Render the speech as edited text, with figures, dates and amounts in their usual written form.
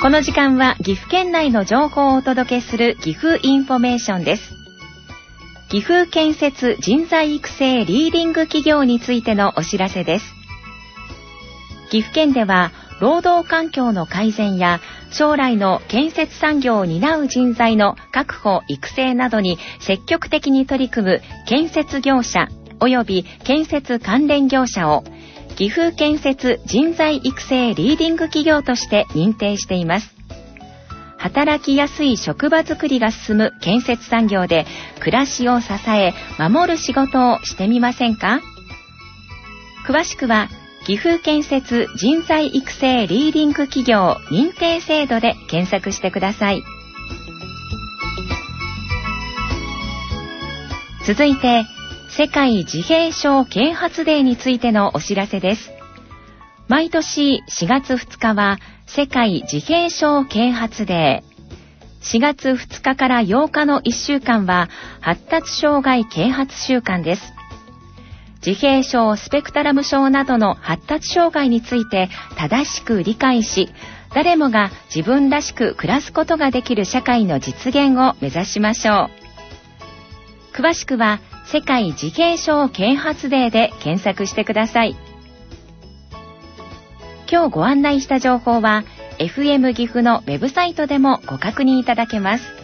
この時間は岐阜県内の情報をお届けする岐阜インフォメーションです。岐阜建設人材育成リーディング企業についてのお知らせです。岐阜県では労働環境の改善や将来の建設産業を担う人材の確保・育成などに積極的に取り組む建設業者及び建設関連業者を岐阜建設人材育成リーディング企業として認定しています。働きやすい職場づくりが進む建設産業で暮らしを支え守る仕事をしてみませんか？詳しくは岐阜建設人材育成リーディング企業認定制度で検索してください。続いて世界自閉症啓発デーについてのお知らせです。毎年4月2日は世界自閉症啓発デー。4月2日から8日の1週間は発達障害啓発週間です。自閉症、スペクトラム症などの発達障害について正しく理解し、誰もが自分らしく暮らすことができる社会の実現を目指しましょう。詳しくは世界自閉症啓発デーで検索してください。今日ご案内した情報は FM 岐阜のウェブサイトでもご確認いただけます。